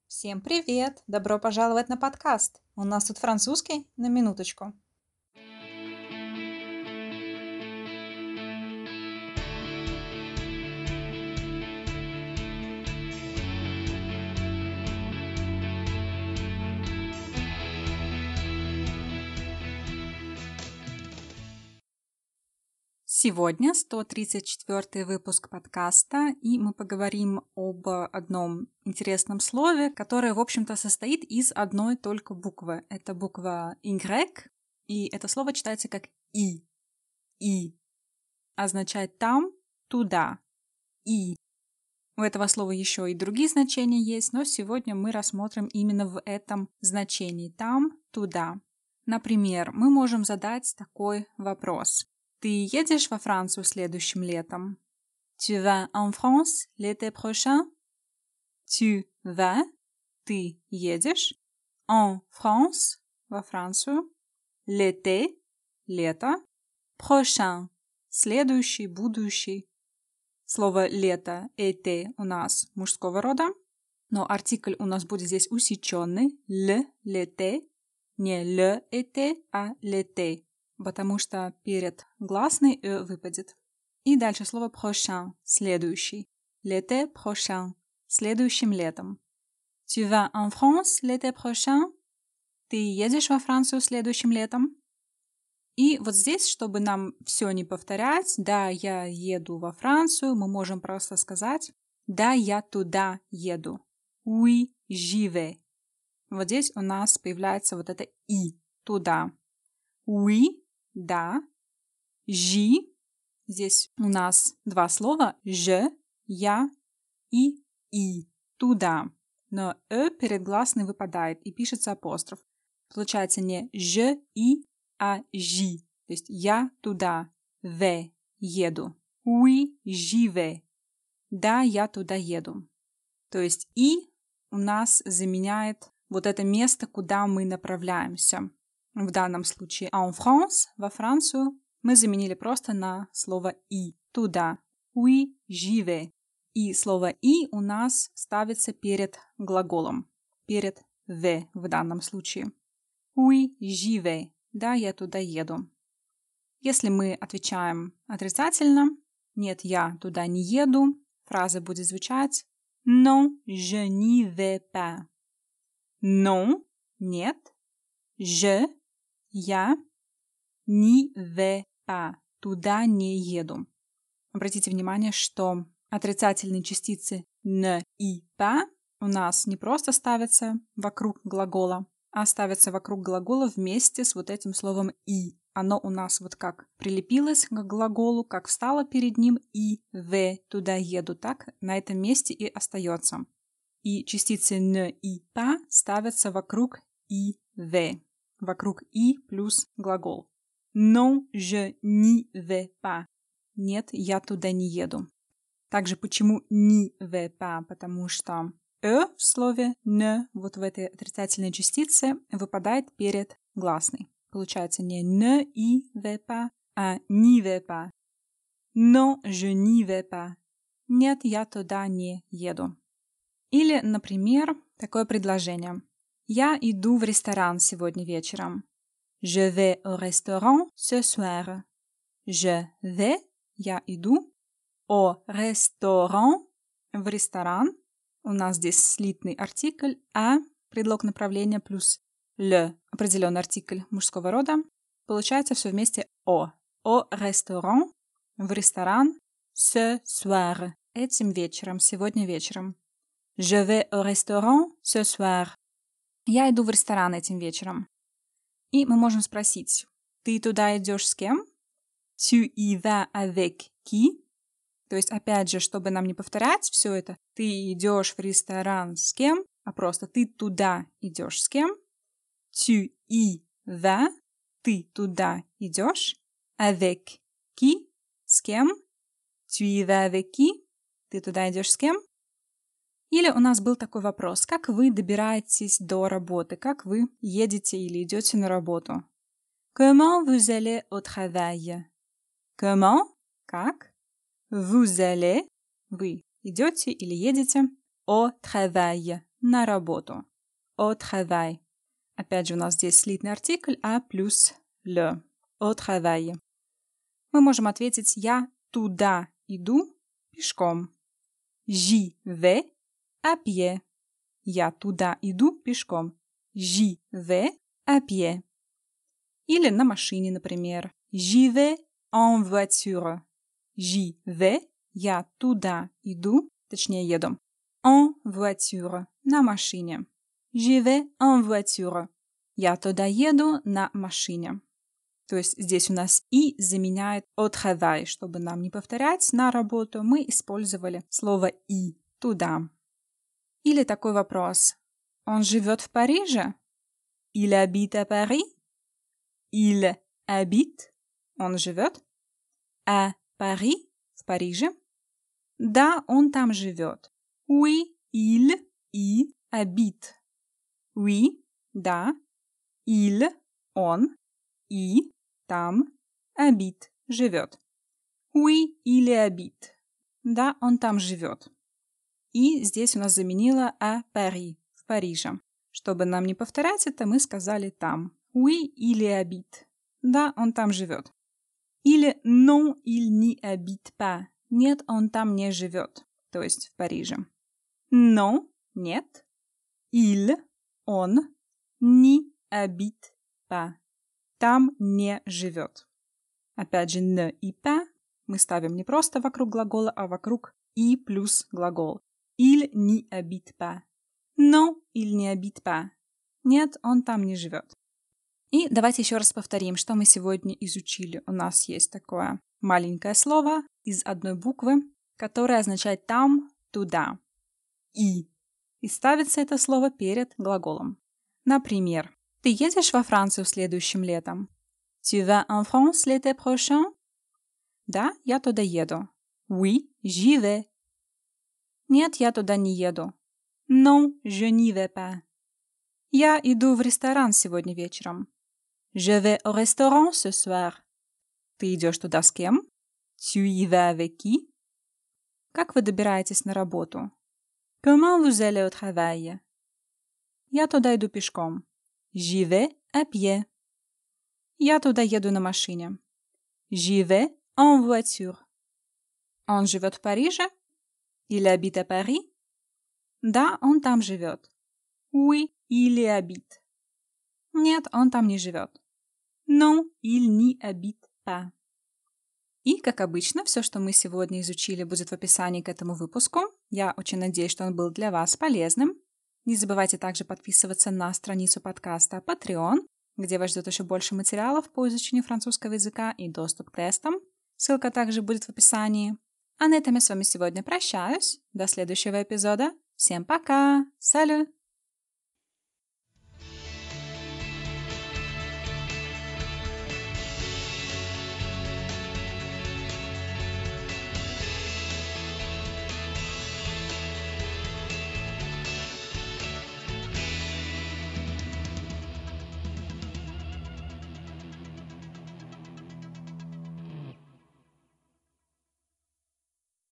Всем привет! Добро пожаловать на подкаст. У нас тут французский на минуточку. Сегодня 134 выпуск подкаста, и мы поговорим об одном интересном слове, которое, в общем-то, состоит из одной только буквы. Это буква Y, и это слово читается как «и». «И» означает «там», «туда». «И». У этого слова еще и другие значения есть, но сегодня мы рассмотрим именно в этом значении «там», «туда». Например, мы можем задать такой вопрос. Ты едешь во Францию следующим летом? Tu vas en France l'été prochain? Tu vas, ты едешь, en France, во Францию, l'été, лето, prochain, следующий, будущий. Слово лето, été у нас мужского рода, но артикль у нас будет здесь усеченный, l'été, не le été, а l'été. Потому что перед гласной «э» выпадет. И дальше слово prochain, следующий. L'été prochain, следующим летом. Tu vas en France l'été prochain? Ты едешь во Францию следующим летом? И вот здесь, чтобы нам все не повторять, да, я еду во Францию, мы можем просто сказать, да, я туда еду. Oui, j'y vais. Вот здесь у нас появляется вот это «и», туда. Oui, да. J'y, здесь у нас два слова je, я и, туда. Но «э» перед гласной выпадает и пишется апостроф. Получается не je и, а j'y. То есть я туда, vais, еду. Oui, j'y vais. Да, я туда еду. То есть «и» у нас заменяет вот это место, куда мы направляемся. В данном случае en France, во Францию, мы заменили просто на слово «и», туда. Oui, j'y vais. И слово «и» у нас ставится перед глаголом, перед «vais» в данном случае. Oui, j'y vais. Да, я туда еду. Если мы отвечаем отрицательно, нет, я туда не еду, фраза будет звучать Non, je n'y vais pas. Non, нет. Je, я, n'y vais pas. Туда не еду. Обратите внимание, что отрицательные частицы ne и pas у нас не просто ставятся вокруг глагола, а ставятся вокруг глагола вместе с вот этим словом «и». Оно у нас вот как прилепилось к глаголу, как встало перед ним и «в» туда еду, так на этом месте и остается. И частицы «не» и «pas» ставятся вокруг «и», «в», вокруг «и» плюс глагол. Non, je n'y vais pas. Нет, я туда не еду. Также почему n'y vais pas? Потому что «э» в слове «ne», вот в этой отрицательной частице, выпадает перед гласной. Получается не «ne y vais pas», а «n'y vais pas». Non, je n'y vais pas. Нет, я туда не еду. Или, например, такое предложение. Я иду в ресторан сегодня вечером. Je vais au restaurant ce soir. Je vais, я иду, au restaurant, в ресторан. У нас здесь слитный артикль, а предлог направления плюс le, определенный артикль мужского рода. Получается все вместе au restaurant, в ресторан, ce soir, этим вечером, сегодня вечером. Je vais au restaurant ce soir. Я иду в ресторан этим вечером. И мы можем спросить, ты туда идешь с кем? Tu y vas avec qui? То есть, опять же, чтобы нам не повторять все это, ты идешь в ресторан с кем, а просто ты туда идешь с кем? Tu y vas, ты туда идешь, avec qui, с кем? Tu y vas avec qui? Ты туда идешь с кем? Или у нас был такой вопрос, как вы добираетесь до работы, как вы едете или идете на работу? Comment vous allez au travail? Comment? Как? Vous allez? Вы идете или едете? Au travail. на работу. Au travail. Опять же, у нас здесь слитный артикль «а» плюс «le». Au travail. Мы можем ответить «я туда иду пешком». J'y vais à pied. Я туда иду пешком. J'y vais à pied. Или на машине, например. J'y vais en voiture. J'y vais. Я туда иду, точнее еду. En voiture. На машине. J'y vais en voiture. Я туда еду на машине. То есть здесь у нас «и» заменяет «au travail». Чтобы нам не повторять на работу, мы использовали слово «и» – «туда». Или такой вопрос. Он живет в Париже? Il habite à Paris? Il habite. Он живет. À Paris. В Париже. Да, он там живет. Oui, il y habite. Oui, да. Il, он. И, там. Habite, живет. Oui, il y habite. Да, он там живет. И здесь у нас заменила à Paris, в Париже. Чтобы нам не повторять это, мы сказали там. Oui, il y habite. Да, он там живет. Или non, il n'y habite pas. Нет, он там не живет. То есть в Париже. Non, нет. Il, он, n'y habite pas. Там не живет. Опять же, ne и pas мы ставим не просто вокруг глагола, а вокруг и плюс глагол. Il n'y habite pas. Non, il n'y habite pas. Нет, он там не живет. И давайте еще раз повторим, что мы сегодня изучили. У нас есть такое маленькое слово из одной буквы, которое означает там, туда. И ставится это слово перед глаголом. Например, ты едешь во Францию следующим летом? Tu vas en France l'été prochain? Да, я туда еду. Oui, j'y vais. Нет, я туда не еду. Non, je n'y vais pas. Я иду в ресторан сегодня вечером. Je vais au restaurant ce soir. Ты идешь туда с кем? Tu y vas avec qui? Как вы добираетесь на работу? Comment vous allez au travail? Я туда иду пешком. J'y vais à pied. Я туда еду на машине. J'y vais en voiture. Он живет в Париже? Il habite à Paris? Да, он там живет. Oui, il y habite. Нет, он там не живет. Non, il n'y habite pas. И, как обычно, все, что мы сегодня изучили, будет в описании к этому выпуску. Я очень надеюсь, что он был для вас полезным. Не забывайте также подписываться на страницу подкаста Patreon, где вас ждет еще больше материалов по изучению французского языка и доступ к тестам. Ссылка также будет в описании. А на этом я с вами сегодня прощаюсь. До следующего эпизода. Всем пока! Салют!